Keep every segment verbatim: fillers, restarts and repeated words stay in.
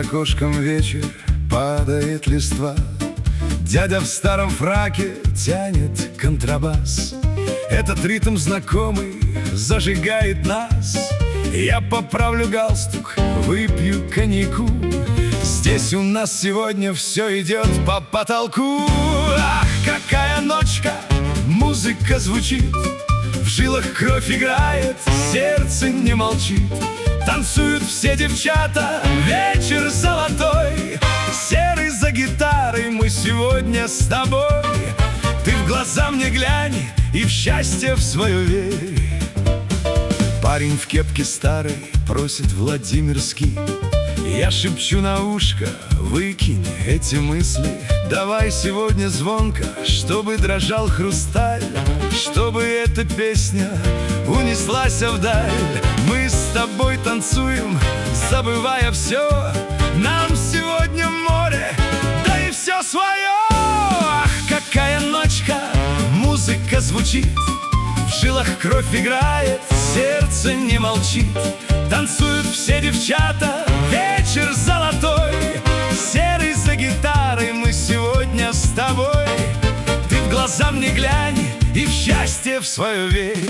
окошком вечер, падает листва. Дядя в старом фраке тянет контрабас. Этот ритм знакомый зажигает нас. Я поправлю галстук, выпью коньяку. Здесь у нас сегодня все идет по потолку. Ах, какая ночка, музыка звучит, в жилах кровь играет, сердце не молчит. Танцуют все девчата, вечер золотой. Серый за гитарой, мы сегодня с тобой. Ты в глаза мне глянь и в счастье в свое верь. Парень в кепке старой просит Владимирский. Я шепчу на ушко, выкинь эти мысли. Давай сегодня звонко, чтобы дрожал хрусталь, чтобы эта песня унеслась вдаль. Мы с тобой танцуем, забывая все. Нам сегодня море, да и все свое. Ах, какая ночка, музыка звучит, в жилах кровь играет, сердце не молчит. Танцуют все девчата, вечер золотой. Серый за гитарой, мы сегодня с тобой. Ты в глаза мне глянь и в счастье в свое верь.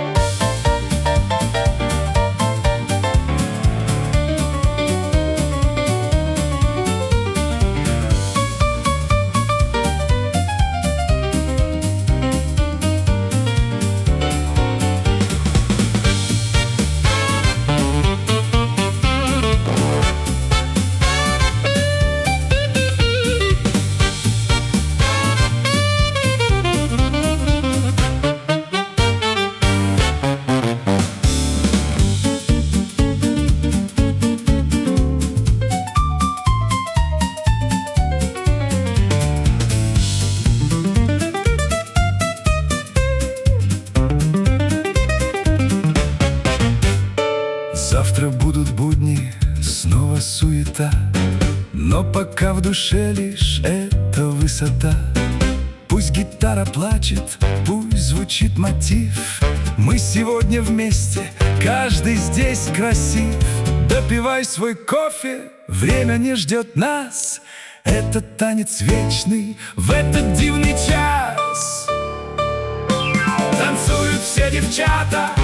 Завтра будут будни, снова суета, но пока в душе лишь эта высота. Пусть гитара плачет, пусть звучит мотив. Мы сегодня вместе, каждый здесь красив. Допивай свой кофе, время не ждет нас. Это танец вечный в этот дивный час. Танцуют все девчата,